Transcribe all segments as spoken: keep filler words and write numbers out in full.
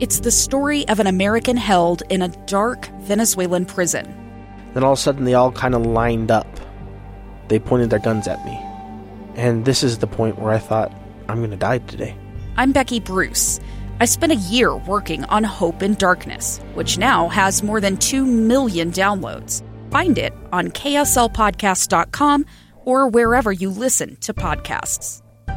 It's the story of an American held in a dark Venezuelan prison. Then all of a sudden they all kind of lined up. They pointed their guns at me. And this is the point where I thought, I'm going to die today. I'm Becky Bruce. I spent a year working on Hope in Darkness, which now has more than two million downloads. Find it on K S L podcast dot com or wherever you listen to podcasts.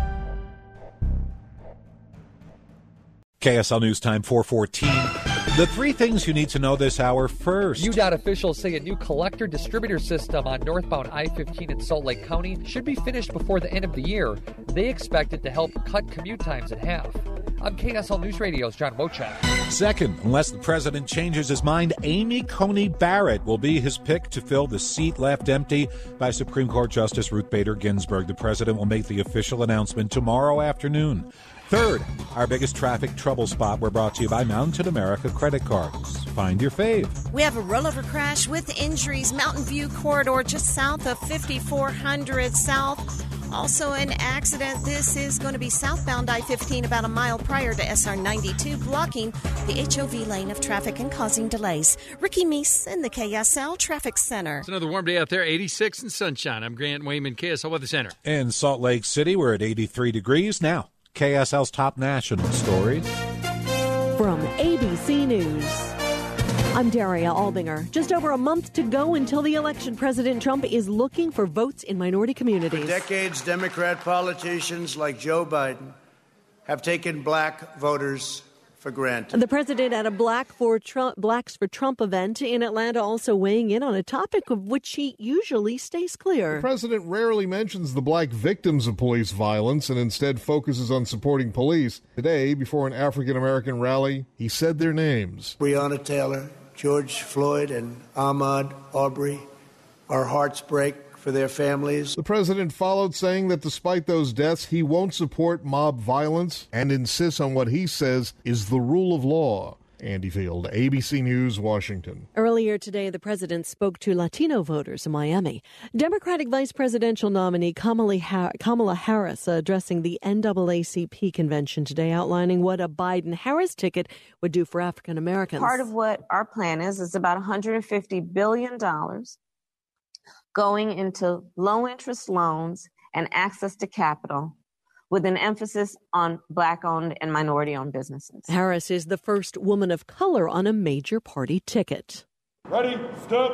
K S L News Time four fourteen. The three things you need to know this hour first. U DOT officials say a new collector distributor system on northbound I fifteen in Salt Lake County should be finished before the end of the year. They expect it to help cut commute times in half. I'm K S L News Radio's John Wojcik. Second, unless the president changes his mind, Amy Coney Barrett will be his pick to fill the seat left empty by Supreme Court Justice Ruth Bader Ginsburg. The president will make the official announcement tomorrow afternoon. Third, our biggest traffic trouble spot. We're brought to you by Mountain America Credit Cards. Find your fave. We have a rollover crash with injuries. Mountain View Corridor just south of fifty-four hundred South. Also an accident. This is going to be southbound I fifteen about a mile prior to S R ninety-two, blocking the H O V lane of traffic and causing delays. Ricky Meese in the K S L Traffic Center. It's another warm day out there, eighty-six and sunshine. I'm Grant Wayman, K S L Weather Center. In Salt Lake City, we're at eighty-three degrees now. K S L's top national stories. From A B C News, I'm Daria Albinger. Just over a month to go until the election. President Trump is looking for votes in minority communities. For decades, Democrat politicians like Joe Biden have taken black voters for granted. The president at a Black for Trump, Blacks for Trump event in Atlanta, also weighing in on a topic of which he usually stays clear. The president rarely mentions the black victims of police violence and instead focuses on supporting police. Today, before an African-American rally, he said their names. Breonna Taylor, George Floyd, and Ahmaud Arbery. Our hearts break for their families. The president followed saying that despite those deaths, he won't support mob violence and insists on what he says is the rule of law. Andy Field, A B C News, Washington. Earlier today, the president spoke to Latino voters in Miami. Democratic vice presidential nominee Kamala Harris addressing the N double A C P convention today, outlining what a Biden-Harris ticket would do for African Americans. Part of what our plan is is about one hundred fifty billion dollars going into low-interest loans and access to capital, with an emphasis on Black-owned and minority-owned businesses. Harris is the first woman of color on a major party ticket. Ready, step.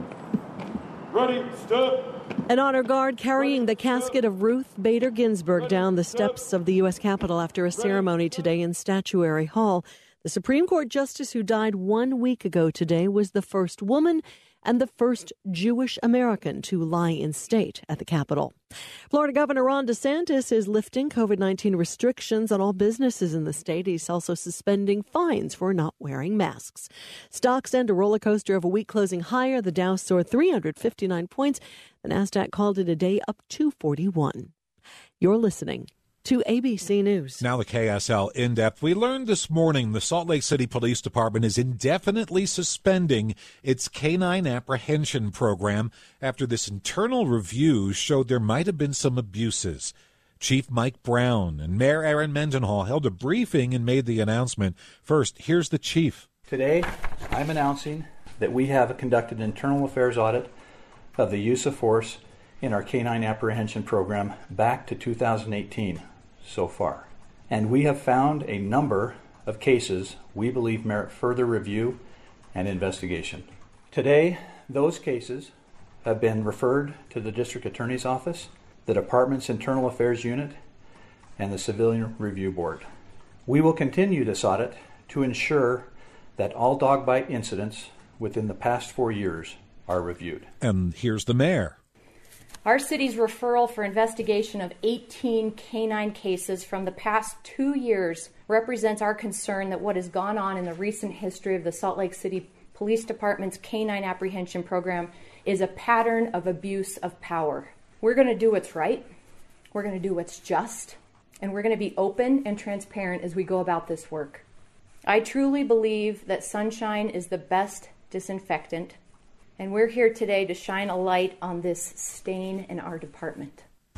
Ready, step. An honor guard carrying the casket of Ruth Bader Ginsburg down the steps of the U S Capitol after a ceremony today in Statuary Hall. The Supreme Court justice who died one week ago today was the first woman and the first Jewish American to lie in state at the Capitol. Florida Governor Ron DeSantis is lifting COVID nineteen restrictions on all businesses in the state. He's also suspending fines for not wearing masks. Stocks end a roller coaster of a week closing higher. The Dow soared three hundred fifty-nine points. The Nasdaq called it a day up two forty-one. You're listening to A B C News. Now the K S L In-Depth. We learned this morning the Salt Lake City Police Department is indefinitely suspending its canine apprehension program after this internal review showed there might have been some abuses. Chief Mike Brown and Mayor Aaron Mendenhall held a briefing and made the announcement. First, here's the chief. Today, I'm announcing that we have conducted an internal affairs audit of the use of force in our canine apprehension program back to two thousand eighteen so far. And we have found a number of cases we believe merit further review and investigation. Today, those cases have been referred to the District Attorney's Office, the Department's Internal Affairs Unit, and the Civilian Review Board. We will continue this audit to ensure that all dog bite incidents within the past four years are reviewed. And here's the mayor. Our city's referral for investigation of eighteen canine cases from the past two years represents our concern that what has gone on in the recent history of the Salt Lake City Police Department's canine apprehension program is a pattern of abuse of power. We're going to do what's right, we're going to do what's just, and we're going to be open and transparent as we go about this work. I truly believe that sunshine is the best disinfectant, and we're here today to shine a light on this stain in our department.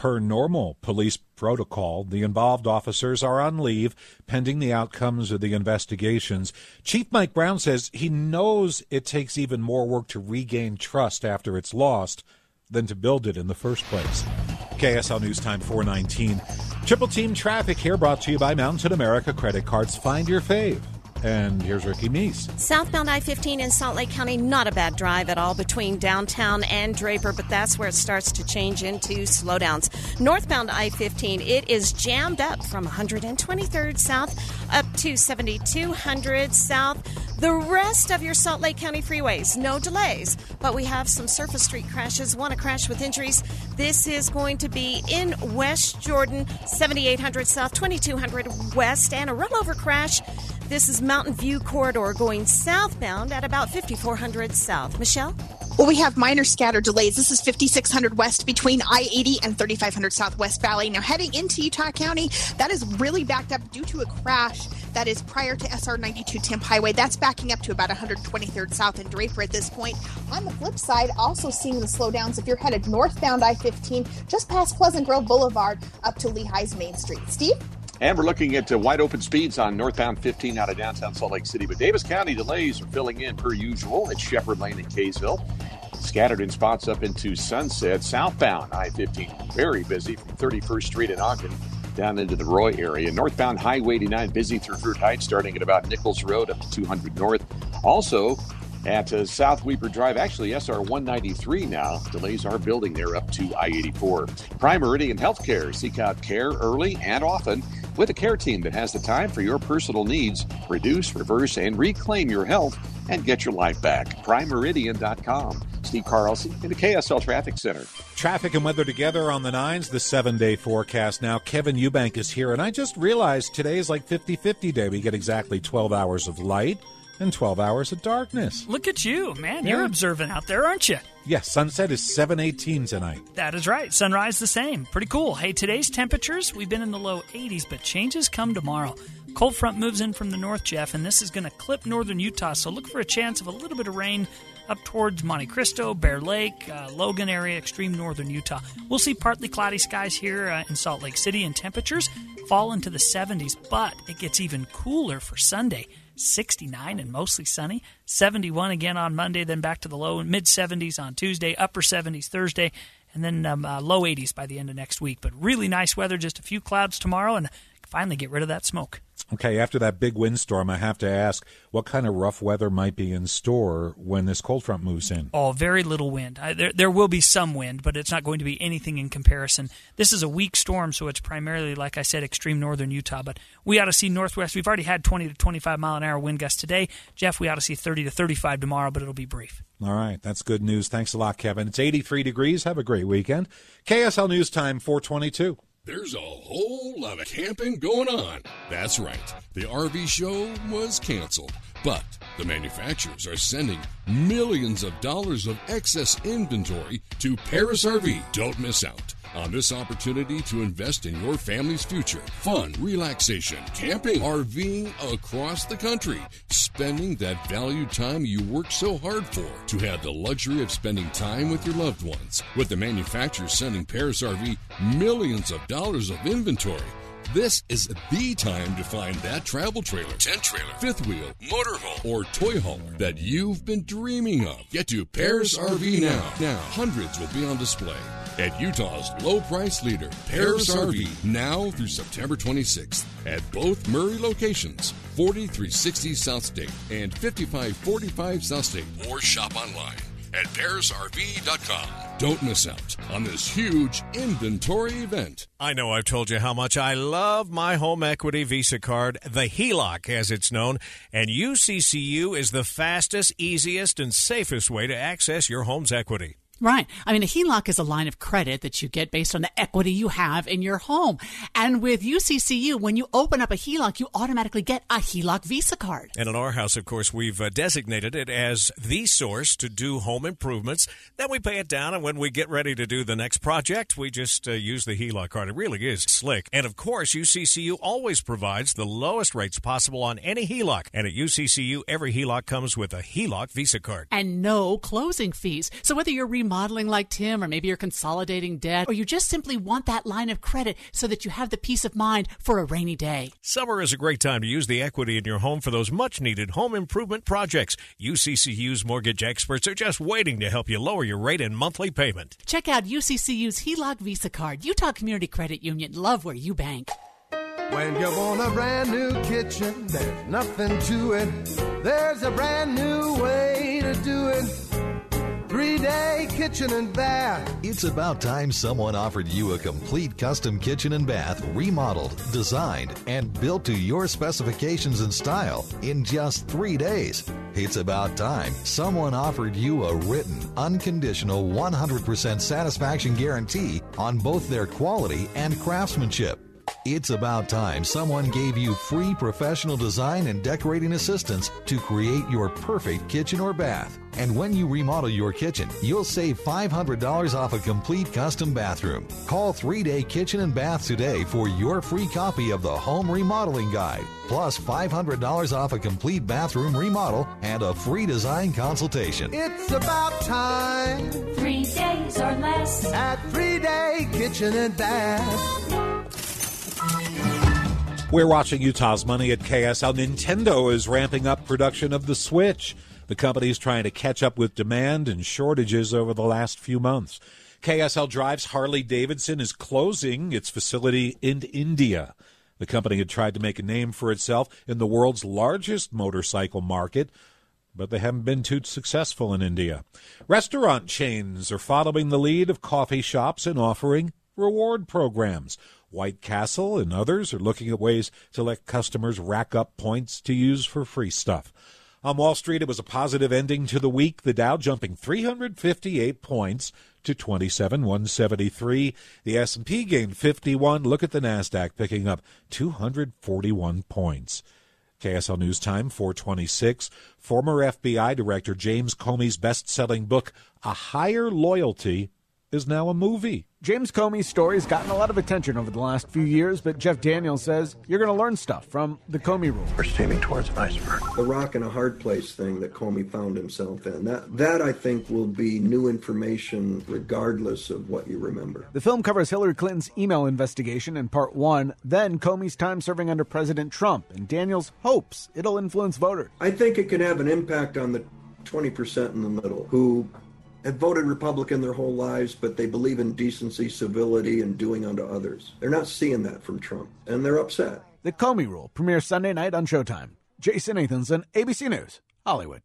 Per normal police protocol, the involved officers are on leave pending the outcomes of the investigations. Chief Mike Brown says he knows it takes even more work to regain trust after it's lost than to build it in the first place. K S L News Time four nineteen. Triple Team Traffic here, brought to you by Mountain America Credit Cards. Find your fave. And here's Ricky Meese. Southbound I fifteen in Salt Lake County, not a bad drive at all between downtown and Draper, but that's where it starts to change into slowdowns. Northbound I fifteen, it is jammed up from one hundred twenty-third south up to seventy-two hundred south. The rest of your Salt Lake County freeways, no delays, but we have some surface street crashes, one a crash with injuries. This is going to be in West Jordan, seventy-eight hundred south, twenty-two hundred west, and a rollover crash. This is Mountain View Corridor going southbound at about fifty-four hundred south. Michelle? Well, we have minor scattered delays. This is fifty-six hundred west between I eighty and thirty-five hundred Southwest Valley. Now, heading into Utah County, that is really backed up due to a crash that is prior to S R ninety-two Temp Highway. That's backing up to about one hundred twenty-third south in Draper at this point. On the flip side, also seeing the slowdowns if you're headed northbound I fifteen, just past Pleasant Grove Boulevard up to Lehigh's Main Street. Steve? And we're looking at uh, wide open speeds on northbound fifteen out of downtown Salt Lake City. But Davis County delays are filling in per usual at Shepherd Lane and Kaysville. Scattered in spots up into Sunset. Southbound I fifteen, very busy from thirty-first Street in Ogden down into the Roy area. Northbound Highway eighty-nine busy through Fruit Heights, starting at about Nichols Road up to two hundred north. Also at uh, South Weeper Drive, actually S R one ninety-three now. Delays are building there up to I eighty-four. Prime Meridian Healthcare. Seek out care early and often with a care team that has the time for your personal needs. Reduce, reverse, and reclaim your health and get your life back. prime meridian dot com. Steve Carlson in the K S L Traffic Center. Traffic and weather together on the nines, the seven-day forecast now. Kevin Eubank is here, and I just realized today is like fifty-fifty day. We get exactly twelve hours of light and twelve hours of darkness. Look at you, man. Yeah. You're observant out there, aren't you? Yes, sunset is seven eighteen tonight. That is right. Sunrise the same. Pretty cool. Hey, today's temperatures, we've been in the low eighties, but changes come tomorrow. Cold front moves in from the north, Jeff, and this is going to clip northern Utah, so look for a chance of a little bit of rain up towards Monte Cristo, Bear Lake, uh, Logan area, extreme northern Utah. We'll see partly cloudy skies here uh, in Salt Lake City, and temperatures fall into the seventies, but it gets even cooler for Sunday. sixty-nine and mostly sunny, seventy-one again on Monday, then back to the low mid-seventies on Tuesday, upper seventies Thursday, and then um, uh, low eighties by the end of next week. But really nice weather, just a few clouds tomorrow, and finally get rid of that smoke. Okay, after that big windstorm, I have to ask, what kind of rough weather might be in store when this cold front moves in? Oh, very little wind. I, there, there will be some wind, but it's not going to be anything in comparison. This is a weak storm, so it's primarily, like I said, extreme northern Utah. But we ought to see northwest. We've already had twenty to twenty-five mile an hour wind gusts today. Jeff, we ought to see thirty to thirty-five tomorrow, but it'll be brief. All right, that's good news. Thanks a lot, Kevin. It's eighty-three degrees. Have a great weekend. K S L News Time, four twenty-two. There's a whole lot of camping going on. That's right. The R V show was canceled, but the manufacturers are sending millions of dollars of excess inventory to Paris R V. Don't miss out on this opportunity to invest in your family's future. Fun, relaxation, camping, RVing across the country, spending that valued time you worked so hard for, to have the luxury of spending time with your loved ones. With the manufacturers sending Paris R V millions of dollars of inventory, this is the time to find that travel trailer, tent trailer, fifth wheel, motorhome, or toy hauler that you've been dreaming of. Get to Paris R V now. Now, hundreds will be on display at Utah's low price leader, Paris R V, now through September twenty-sixth at both Murray locations, forty-three sixty South State and fifty-five forty-five South State, or shop online at paris r v dot com. Don't miss out on this huge inventory event. I know I've told you how much I love my home equity Visa card, the H E L O C as it's known, and U C C U is the fastest, easiest, and safest way to access your home's equity. Right. I mean, a H E L O C is a line of credit that you get based on the equity you have in your home. And with U C C U, when you open up a H E L O C, you automatically get a H E L O C Visa card. And in our house, of course, we've uh, designated it as the source to do home improvements. Then we pay it down, and when we get ready to do the next project, we just uh, use the H E L O C card. It really is slick. And, of course, U C C U always provides the lowest rates possible on any H E L O C. And at U C C U, every H E L O C comes with a H E L O C Visa card. And no closing fees. So whether you're remodeling remodeling like Tim, or maybe you're consolidating debt, or you just simply want that line of credit so that you have the peace of mind for a rainy day. Summer is a great time to use the equity in your home for those much-needed home improvement projects. U C C U's mortgage experts are just waiting to help you lower your rate and monthly payment. Check out U C C U's H E L O C Visa Card. Utah Community Credit Union. Love where you bank. When you want a brand new kitchen, there's nothing to it. There's a brand new way to do it. Three-day kitchen and bath. It's about time someone offered you a complete custom kitchen and bath, remodeled, designed, and built to your specifications and style in just three days. It's about time someone offered you a written, unconditional one hundred percent satisfaction guarantee on both their quality and craftsmanship. It's about time someone gave you free professional design and decorating assistance to create your perfect kitchen or bath. And when you remodel your kitchen, you'll save five hundred dollars off a complete custom bathroom. Call three-Day Kitchen and Bath today for your free copy of the Home Remodeling Guide, plus five hundred dollars off a complete bathroom remodel and a free design consultation. It's about time. Three days or less at Three-Day Kitchen and Bath. We're watching Utah's Money at K S L. Nintendo is ramping up production of the Switch. The company's trying to catch up with demand and shortages over the last few months. K S L Drive's Harley-Davidson is closing its facility in India. The company had tried to make a name for itself in the world's largest motorcycle market, but they haven't been too successful in India. Restaurant chains are following the lead of coffee shops and offering reward programs. White Castle and others are looking at ways to let customers rack up points to use for free stuff. On Wall Street, it was a positive ending to the week, the Dow jumping three hundred fifty-eight points to twenty-seven thousand one hundred seventy-three. The S and P gained fifty-one. Look at the NASDAQ picking up two hundred forty-one points. K S L News Time, four twenty-six. Former F B I Director James Comey's best-selling book, A Higher Loyalty, is now a movie. James Comey's story's gotten a lot of attention over the last few years, but Jeff Daniels says you're going to learn stuff from the Comey Rule. We're steaming towards an iceberg. The rock and a hard place thing that Comey found himself in, that, that I think will be new information regardless of what you remember. The film covers Hillary Clinton's email investigation in part one, then Comey's time serving under President Trump, and Daniels hopes it'll influence voters. I think it can have an impact on the twenty percent in the middle who have voted Republican their whole lives, but they believe in decency, civility, and doing unto others. They're not seeing that from Trump, and they're upset. The Comey Rule premieres Sunday night on Showtime. Jason Nathanson, A B C News, Hollywood.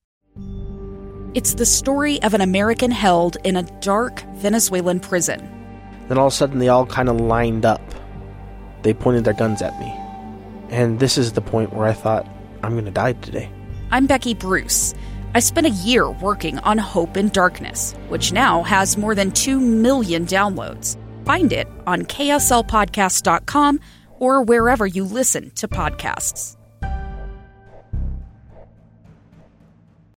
It's the story of an American held in a dark Venezuelan prison. Then all of a sudden, they all kind of lined up. They pointed their guns at me. And this is the point where I thought, I'm going to die today. I'm Becky Bruce. I spent a year working on Hope in Darkness, which now has more than two million downloads. Find it on K S L podcast dot com or wherever you listen to podcasts.